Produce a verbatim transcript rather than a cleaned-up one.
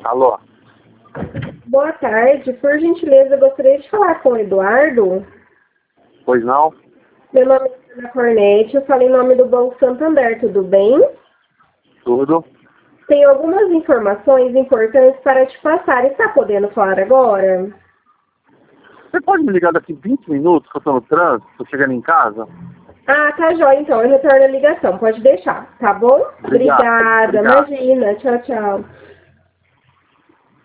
Alô? Boa tarde. Por gentileza, eu gostaria de falar com o Eduardo. Pois não? Meu nome é Ana Cornete, eu falo em nome do Banco Santander, tudo bem? Tudo. Tenho algumas informações importantes para te passar. Está podendo falar agora? Você pode me ligar daqui vinte minutos, que eu tô no trânsito, tô chegando em casa? Ah, tá jóia, então. Eu retorno a ligação. Pode deixar, tá bom? Obrigado. Obrigada. Obrigado. Imagina. Tchau, tchau.